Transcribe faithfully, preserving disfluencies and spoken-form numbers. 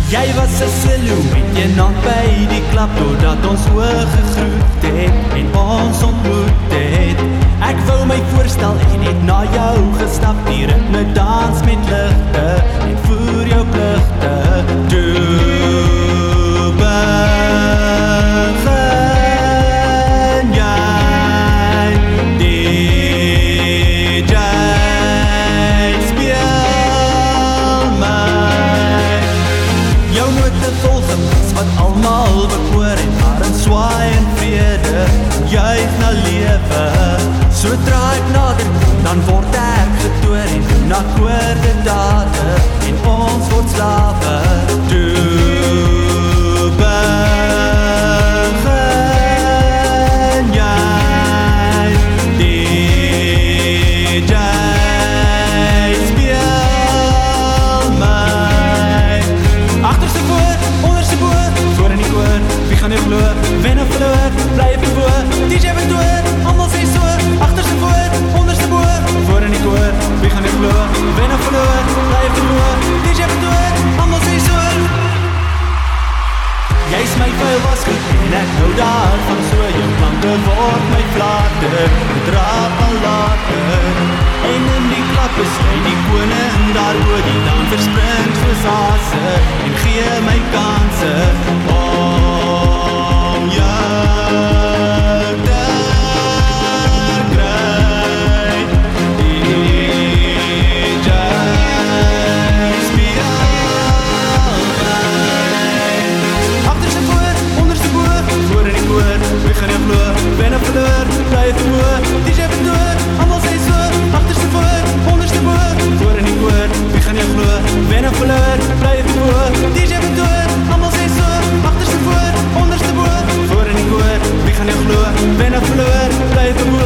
Jy was 'n silhouet eendag by die klap, doordat ons oë gegroet het en ons ontmoet het. Ek wou my voorstel en het na jou gestap, die ritme dans met ligte en voer jou pligte. Toe begin jy die jazz speel my. Jou note volgen wat almal bekoor en maar in swaai en vrede juig na lewe. Sodra ek nader kom, dan word ek getoer en doen akkoorde dade en ons word slawe. Toe begin jy die jazz speel my. Agterste voor, onderste voor, voor in die koor, wie gaan jou glo, wen of verloor, bly op die voor, D J vertoor, almal sê so, agterste voor, onderste voor, voor in die koor, wie gaan jou glo, wen of verloor, bly op die voor, D J vertoor, almal sê so. Jy is my vuil wasgoed en ek hou daarvan so, jou klanke word my vlater, draad al later, en in die klap is jy die koning daar oor, die dan verspringt soos haase, en gee my kanse, om jou te kry, die jazz speel my. Agterste voor, onderste voor, voor in die koor, wie gaan jou glo, wen of verloor, bly op die voor, D J vertoor, almal sê so, agterste voor, onderste voor, voor in die koor, wie gaan jou glo, wen of verloor, bly op die voor, D J vertoor, almal sê so, agterste voor, onderste voor, voor in die koor, wie gaan jou glo, wen of verloor, bly op die voor.